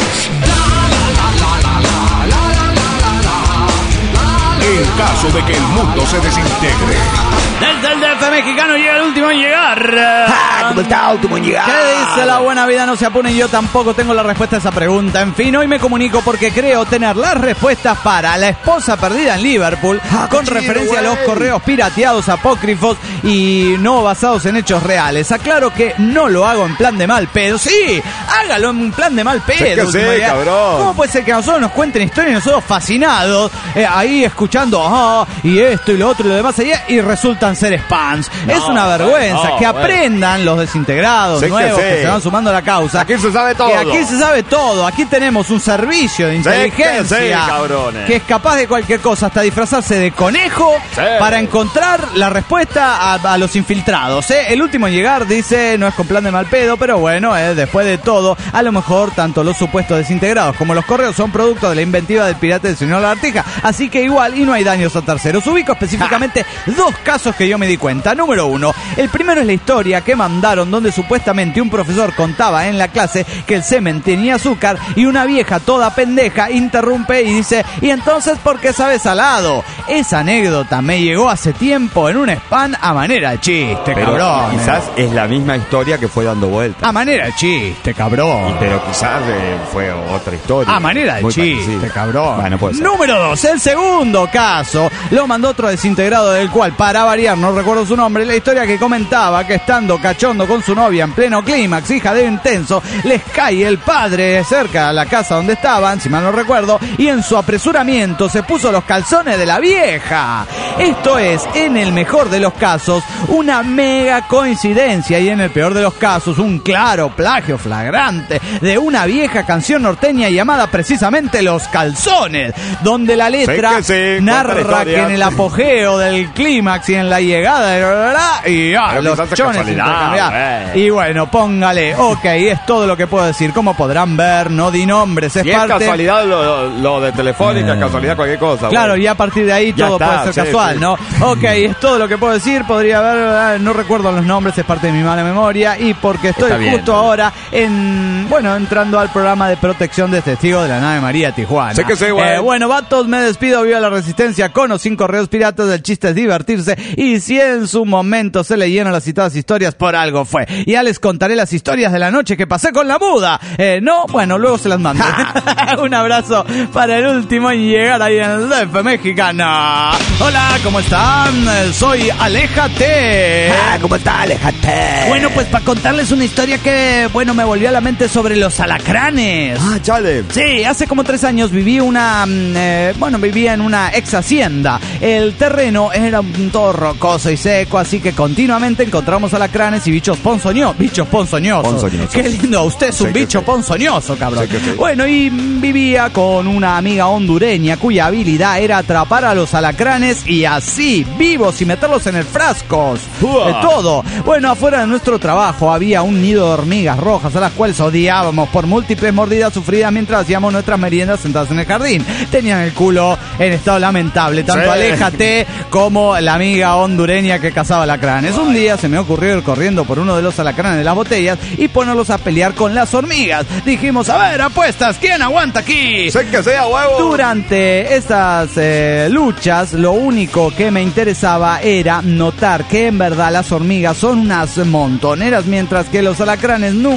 En caso de que el mundo se desintegre. Desde el D F mexicano llega el último en llegar. ¿Cómo está, último en llegar? ¿Qué dice la buena vida? No se apuren, yo tampoco tengo la respuesta a esa pregunta. En fin, hoy me comunico porque creo tener las respuestas para La esposa perdida en Liverpool, Ah, con qué chido, referencia a los güey. correos pirateados, apócrifos y no basados en hechos reales. Aclaro que no lo hago en plan de mal pedo. Sí, hágalo en plan de mal pedo. Sí que último sí, día. cabrón. ¿Cómo puede ser que a nosotros nos cuenten historias y nosotros fascinados, eh, ahí escuchando, ah, y esto y lo otro y lo demás allá, y resultan ser spams? No, es una vergüenza. no, que bueno. aprendan los desintegrados Sí que nuevos que, sí. se van sumando a la causa. Aquí se sabe todo. Que aquí se sabe todo. Aquí tenemos un servicio de Sí que inteligencia sí, cabrones. que es capaz de cualquier cosa, hasta disfrazarse de conejo Sí. para encontrar la respuesta a, a los infiltrados. ¿eh? El último en llegar dice, no es con plan de mal pedo, pero bueno, eh, después de todo, a lo mejor tanto los supuestos desintegrados como los correos son producto de la inventiva del pirata del señor Lagartija. Así que igual, y no hay daños a terceros. Ubico específicamente dos casos que yo me di cuenta. Número uno, el primero es la historia que mandaron donde supuestamente un profesor contaba en la clase que el semen tenía azúcar y una vieja toda pendeja interrumpe y dice, ¿y entonces por qué sabe salado? Esa anécdota me llegó hace tiempo en un spam a manera de chiste, Pero cabrón. quizás es la misma historia que fue dando vueltas. A manera de chiste, cabrón. Pero quizás eh, fue otra historia. A manera de Muy chiste, parecida. cabrón. Bueno, puede ser. Número dos, el segundo caso lo mandó otro desintegrado del cual, para variar, no recuerdo su nombre, la historia que comentaba que estando cachondo con su novia en pleno clímax, hija de intenso, les cae el padre cerca a la casa donde estaban, si mal no recuerdo, y en su apresuramiento se puso los calzones de la vieja. Esto es, en el mejor de los casos, una mega coincidencia y en el peor de los casos, un claro plagio flagrante de una vieja canción norteña llamada precisamente Los Calzones, donde la letra Sí que sí, narra cuenta la que historia. en el apogeo del clímax y en la llegada de la, la, la, y ah, Pero los quizás es chones casualidad, intercambiados. güey. Y bueno, póngale, ok, es todo lo que puedo decir. Como podrán ver, no di nombres, es Si es parte... casualidad lo, lo de Telefónica, Eh. casualidad cualquier cosa. Claro, güey. y a partir de ahí Ya todo está, puede ser sí, casual, sí. ¿no? Ok, es todo lo que puedo decir. Podría haber, ah, no recuerdo los nombres, es parte de mi mala memoria. Y porque estoy Está bien, justo está bien. ahora en, bueno, entrando al programa de protección de testigos de la nave María Tijuana. Sé que sí, güey. Eh, bueno, vatos, me despido. Viva la resistencia con o sin correos piratas. El chiste es divertirse. Y si en su momento se leyeron las citadas historias, por algo fue. Ya les contaré las historias de la noche que pasé con la muda. Eh, no, bueno, luego se las mando. Un abrazo para el último en llegar ahí en el D F mexicano. Hola, ¿cómo están? Eh, Soy Aléjate. Ah, ¿cómo está? Aléjate. Bueno, pues para contarles una historia que, bueno, me volvió a la mente sobre los alacranes. Ah, chale. Sí, hace como tres años viví una, mm, eh, bueno, vivía en una ex hacienda. El terreno era un todo rocoso y seco, así que continuamente encontramos alacranes y bichos ponzoñosos. Bichos ponzoñosos. Ponzoñosos. Qué lindo, usted es un Sí que bicho sí. ponzoñoso, cabrón. Sí que sí. Bueno, y mm, vivía con una amiga hondureña cuya habilidad era atrapar a los alacranes y así, vivos y meterlos en el frascos. Uah. De todo. Bueno, afuera de nuestro trabajo había un nido de hormigas rojas a las cuales odiábamos por múltiples mordidas sufridas mientras hacíamos nuestras meriendas sentados en el jardín. Tenían el culo en estado lamentable, tanto Sí. Aléjate como la amiga hondureña que cazaba alacranes. Un día se me ocurrió ir corriendo por uno de los alacranes de las botellas y ponerlos a pelear con las hormigas. Dijimos, a ver, apuestas, ¿quién aguanta aquí? Sé que sea huevo. Durante estas eh, luchas, lo único que me interesaba era notar que en verdad las hormigas son unas montoneras, mientras que los alacranes nunca se ponían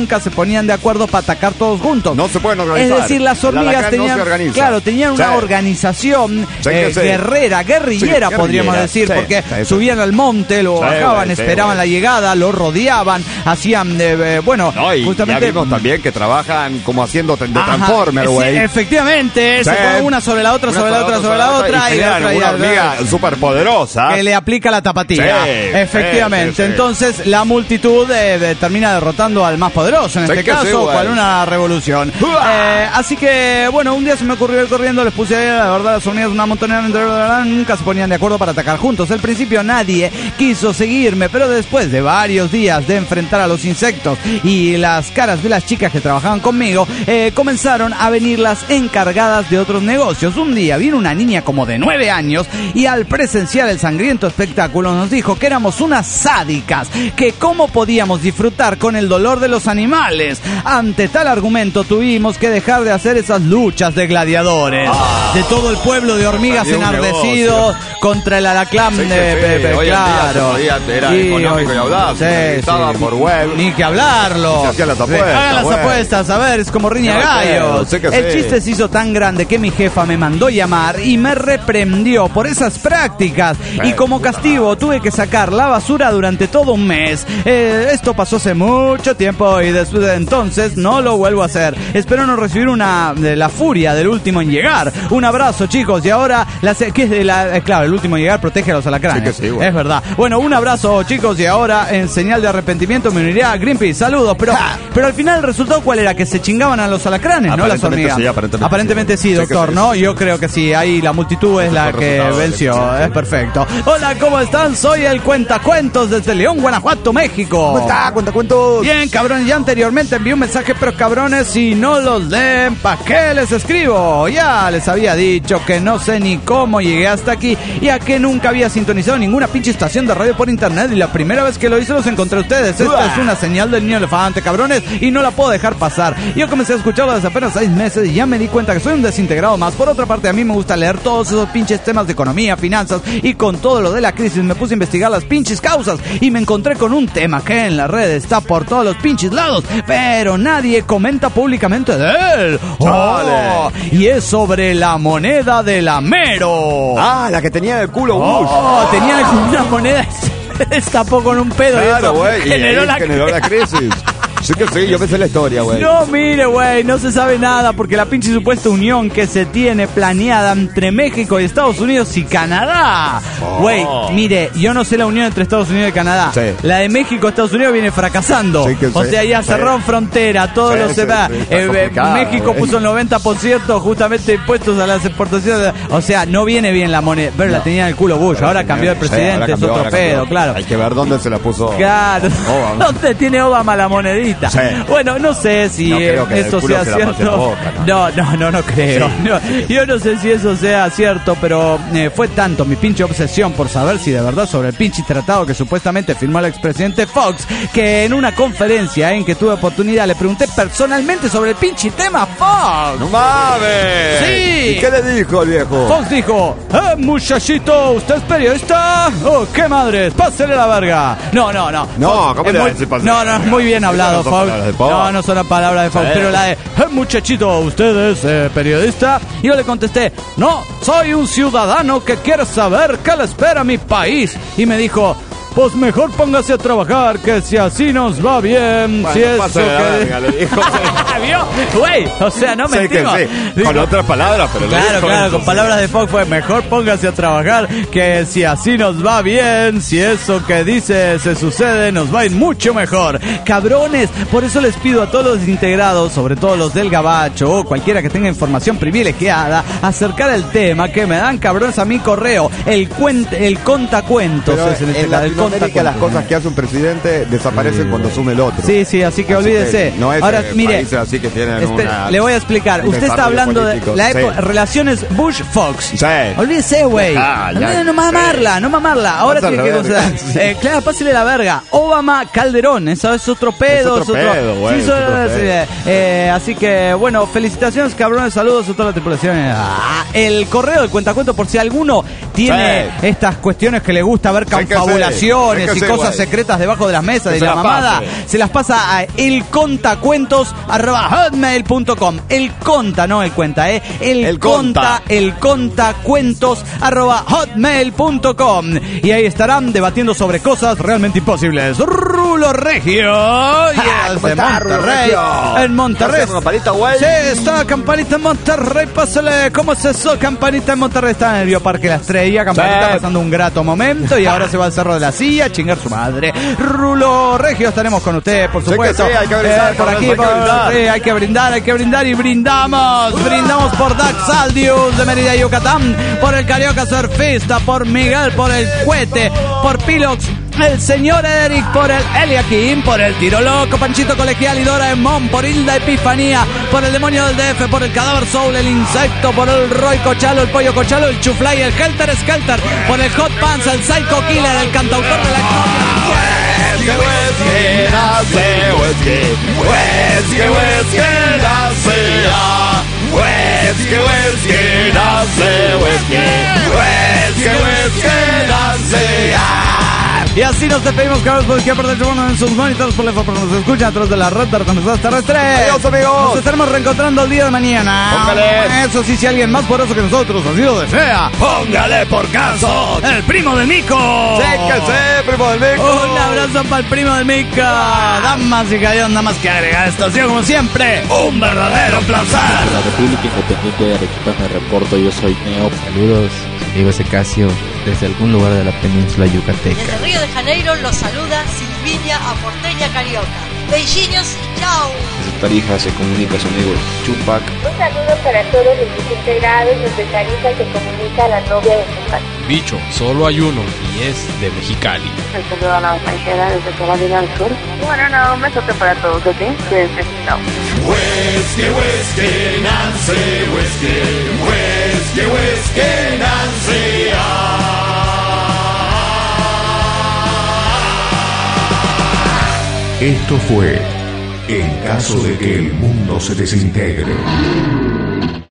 ponían de acuerdo para atacar todos juntos. No se pueden organizar. Es decir, las hormigas tenían, no se claro, tenían una sí. organización sí, eh, sí. guerrera, guerrillera, sí, podríamos guerrillera. decir, Sí, porque sí, sí. subían al monte, lo Sí, bajaban, güey, sí, esperaban güey. la llegada, lo rodeaban, hacían, eh, eh, bueno, No, y justamente... ya vimos también que trabajan como haciendo de Ajá, Transformer, sí, güey. efectivamente, Sí. se pone una sobre la otra, Una sobre la otra, sobre la otra, y y la generan otra, y una la- hormiga súper poderosa. que le aplica la tapatía. Sí, Efectivamente. sí, sí, sí. Entonces la multitud eh, de- termina derrotando al más poderoso, en Sí este que sí, caso, güey. cual una revolución. Eh, así que, bueno, un día se me ocurrió ir corriendo, les puse, la verdad, las hormigas una montonera, nunca se ponían de acuerdo para atacar juntos. Al principio nadie quiso seguirme, pero después de varios días de enfrentar a los insectos y las caras de las chicas que trabajaban conmigo, eh, comenzaron a venir las encargadas de otros negocios. Un día vino una niña como de nueve años y al presenciar el sangriento espectáculo nos dijo que éramos unas sádicas, que cómo podíamos disfrutar con el dolor de los animales. Ante tal argumento tuvimos que dejar de hacer esas luchas de gladiadores. Ah. De todo el pueblo de hormigas Perdió un enardecido contra el alaclán Sí, de que sí. Pepe, Hoy en día claro. se podía- era Y económico hoy- y audaz, sí, se estaba sí. por web. Ni que hablarlo. Se hacían las Sí, apuestas, hagan las güey. apuestas, a ver, es como riña No, gallos. sí que El sí. chiste se hizo tan grande que mi jefa me mandó llamar y me reprendió por esas prácticas. Y como castigo tuve que sacar la basura durante todo un mes. Eh, esto pasó hace mucho tiempo y después de entonces no lo vuelvo a hacer. Espero no recibir una de la furia del último en llegar. Un abrazo, chicos. Y ahora, la, se- ¿qué es de la? eh, claro, el último en llegar protege a los alacranes. Sí que sí, güey. Es verdad. Bueno, un abrazo, chicos. Y ahora, en señal de arrepentimiento, me uniría a Greenpeace. Saludos. Pero, pero al final el resultado, ¿cuál era? Que se chingaban a los alacranes, ¿no? Las Aparentemente hormigas. sí, aparentemente sí, sí. Sí que doctor, sí, ¿no? sí, Yo creo que sí. Ahí la multitud es la Mejor que resultado del venció. episodio. Es perfecto. Hola, ¿cómo están? Soy el Cuentacuentos desde León, Guanajuato, México. ¿Cómo está? Cuenta cuentos. Bien, cabrones, ya anteriormente envié un mensaje, pero cabrones, si no los leen, ¿pa' qué les escribo? Ya les había dicho que no sé ni cómo llegué hasta aquí, ya que nunca había sintonizado ninguna pinche estación de radio por internet, y la primera vez que lo hice los encontré a ustedes. Esta es una señal del niño elefante, cabrones, y no la puedo dejar pasar. Yo comencé a escucharlo desde apenas seis meses y ya me di cuenta que soy un desintegrado más. Por otra parte, a mí me gusta leer todos esos pinches temas de economía, finanzas, y con todo lo de la crisis me puse a investigar las pinches causas y me encontré con un tema que en la red está por todos los pinches lados, pero nadie comenta públicamente de él. ¡Oh! Y es sobre la moneda del Amero. Ah, la que tenía el culo Bush. Oh, tenía una moneda, destapó con un pedo y Claro, eso güey. Y generó ahí la generó la crisis. Sí que sí, yo me sé la historia, güey. No, mire, güey, no se sabe nada porque la pinche supuesta unión que se tiene planeada entre México y Estados Unidos y Canadá. Güey, mire, yo no sé la unión entre Estados Unidos y Canadá. Sí. La de México y Estados Unidos viene fracasando. Sí que o sí. sea, ya Sí. cerraron frontera, todo Sí, lo sí, se va. sí, está Eh, eh, complicado, México güey. puso el noventa por ciento justamente impuestos a las exportaciones. O sea, no viene bien la moneda. Pero la tenía en el culo Bush, ahora cambió el Sí, ahora presidente, cambió, es otro ahora cambió. pedo, claro. Hay que ver dónde se la puso. Claro, Obama. ¿dónde tiene Obama la monedita? Sí. Bueno, no sé si No creo que eso del culo sea se la pase a la cierto. boca, no, no, no, no creo. Sí. No, yo no sé si eso sea cierto, pero eh, fue tanto mi pinche obsesión por saber si de verdad sobre el pinche tratado que supuestamente firmó el expresidente Fox, que en una conferencia en que tuve oportunidad le pregunté personalmente sobre el pinche tema Fox. ¡No mames! Sí. ¿Y qué le dijo el viejo? Fox dijo, eh, muchachito, ¿usted es periodista? Oh, qué madres, pásele la verga. No, no, no. No, Fox, ¿cómo es le va a muy- decir pásele No, la no, verga? muy bien hablado, Esas no son Fox. palabras de Fox. No, no son las palabras de Fox, Sí. pero la de, eh, muchachito, ¿usted es eh, periodista? Y yo le contesté, no, soy un ciudadano que quiere saber qué le espera a mi país. Y me dijo, pues mejor póngase a trabajar, que si así nos va bien, Bueno, si eso pásale la que... verga, le dijo. ¿Vio? Güey, o sea, no Sí que mentimos. sí. Digo, Con otras palabras, pero le Claro, dijo claro, eso, con sí. palabras de Fox fue mejor póngase a trabajar, que si así nos va bien, si eso que dice se sucede, nos va a ir mucho mejor. Cabrones, por eso les pido a todos los integrados, sobre todo los del Gabacho o cualquiera que tenga información privilegiada, acercar el tema que me dan cabrones a mi correo, el cuen- el contacuentos. Pero es en este en caso, el Latinoamérica las contacuentos. cosas que hace un presidente desaparecen cuando asume el otro. Sí, sí, así que Así olvídese. que no es Ahora, eh, mire, países así que tienen Espe- una... le voy a explicar. un Usted está desarrollo hablando político. de la época, Sí. relaciones Bush-Fox. Sí. Olvídese, güey. Ah, no, ya. no, no mamarla, no mamarla. Ahora Pásale tiene que la verga. considerar. Sí. Eh, claro, pásale la verga. Obama Calderón, eso es otro pedo. Es otro pedo, güey, Sí, es eso- otro sí, pedo. eh, así que, bueno, felicitaciones, cabrones. Saludos a toda la tripulación. Ah, el correo del cuentacuento, por si alguno tiene Sí. estas cuestiones que le gusta ver Sí que sí. confabulaciones confesiones Es que y sí, cosas güey. secretas debajo de las mesas Que de se la las mamada, pase. se las pasa a elcontacuentos arroba hotmail punto com. El conta, no el cuenta, ¿eh? El, El conta, conta. el contacuentos arroba hotmail punto com. Y ahí estarán debatiendo sobre cosas realmente imposibles. Rulo Regio, yes, ¿Cómo de está, Rulo Monterrey. Regio? En Monterrey. ¿Estás haciendo campanita, güey? Sí, está Campanita en Monterrey, pásale. ¿Cómo es eso? Campanita en Monterrey está en el Bioparque La Estrella. Campanita Sí. pasando un grato momento y ahora se va al Cerro de la Silla a chingar su madre. Rulo Regio, estaremos con usted, por Sí que supuesto. sí, hay que brindar, Eh, por cabrón, aquí, hay que por- brindar. sí, hay que brindar, hay que brindar y brindamos. Brindamos por Dax Aldius de Mérida, Yucatán, por el Carioca Surfista, por Miguel, por el Cuete, por Pilox, el señor Eric, por el Eliakim, por el Tiro Loco, Panchito Colegial y Dora Emón, por Hilda Epifanía, por el Demonio del D F, por el Cadáver Soul, el Insecto, por el Roy Cochalo, el Pollo Cochalo, el Chuflay, el Helter Skelter, por el Hot Pants, el Psycho Killer, el cantautor de la Y así nos despedimos, cabros, por cualquier parte del mundo en sus monitores, por la por nos escuchan a través de la red de reconocidas terrestres. Adiós, amigos. Nos estaremos reencontrando el día de mañana. Póngale. Eso sí, si alguien más poderoso que nosotros así lo desea, póngale por caso. El primo del Mico. Sí que sí, primo del Mico. Un abrazo para el primo del Mica. Damas y caballeros, nada más que agregar esto. Ha sido como siempre un verdadero placer. La República Independiente de Arequipa me reporto, yo soy Neo. Saludos, amigo Casio, desde algún lugar de la península yucateca. Desde Río de Janeiro los saluda Silvinia Aporteña Carioca. Beijinhos y chao. Desde Tarija se comunica su amigo Chupac. Un saludo para todos los desintegrados desde Tarija se comunica a la novia de Chupac. Bicho, solo hay uno y es de Mexicali. Un saludo a la paisera desde Carolina del Sur. Bueno, no, un besote para todos, ¿ok? Cuídense, chao. Whiskey, whiskey, Nancy, whiskey, whiskey, whiskey, Nancy. Esto fue En caso de que el mundo se desintegre.